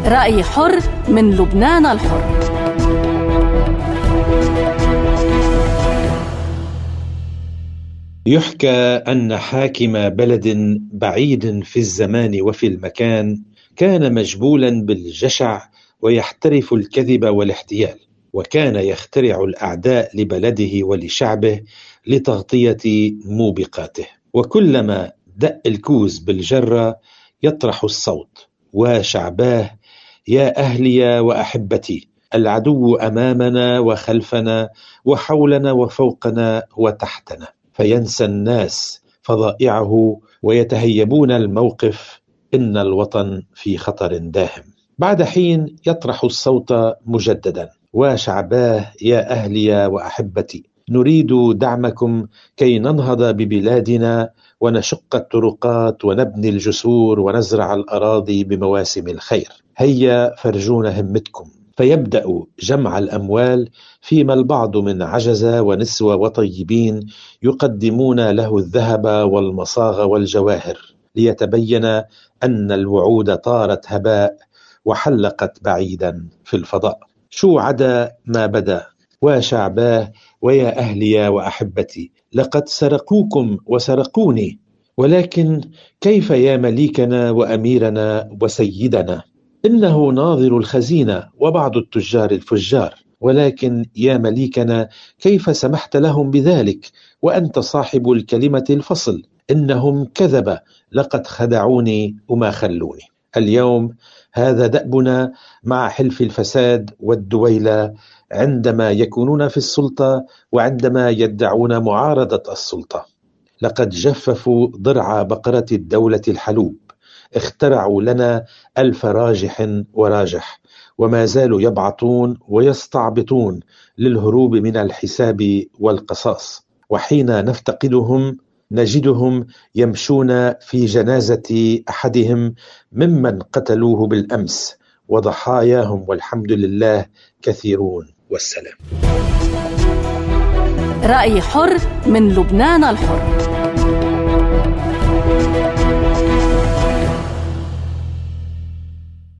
رأي حر من لبنان الحر. يحكى أن حاكم بلد بعيد في الزمان وفي المكان كان مجبولا بالجشع ويحترف الكذب والاحتيال، وكان يخترع الأعداء لبلده ولشعبه لتغطية موبقاته، وكلما دق الكوز بالجرة يطرح الصوت: وشعباه يا أهلي وأحبتي، العدو أمامنا وخلفنا وحولنا وفوقنا وتحتنا. فينسى الناس فضائعه ويتهيبون الموقف، إن الوطن في خطر داهم. بعد حين يطرح الصوت مجددا: وشعباه يا أهلي وأحبتي، نريد دعمكم كي ننهض ببلادنا ونشق الطرقات ونبني الجسور ونزرع الأراضي بمواسم الخير، هيا فرجونا همتكم. فيبدأ جمع الأموال، فيما البعض من عجزة ونسوة وطيبين يقدمون له الذهب والمصاغ والجواهر، ليتبين أن الوعود طارت هباء وحلقت بعيدا في الفضاء. شو عدا ما بدا: وشعباه ويا أهلي وأحبتي، لقد سرقوكم وسرقوني، ولكن كيف يا مليكنا وأميرنا وسيدنا؟ إنه ناظر الخزينة وبعض التجار الفجار، ولكن يا مليكنا كيف سمحت لهم بذلك وأنت صاحب الكلمة الفصل؟ إنهم كذب، لقد خدعوني وما خلوني. اليوم هذا دأبنا مع حلف الفساد والدويلة عندما يكونون في السلطة وعندما يدعون معارضة السلطة. لقد جففوا ضرع بقرة الدولة الحلوب، اخترعوا لنا 1000 راجح وراجح، وما زالوا يبعثون ويستعبطون للهروب من الحساب والقصاص. وحين نفتقدهم نجدهم يمشون في جنازة أحدهم ممن قتلوه بالأمس، وضحاياهم والحمد لله كثيرون، والسلام. رأي حر من لبنان الحر.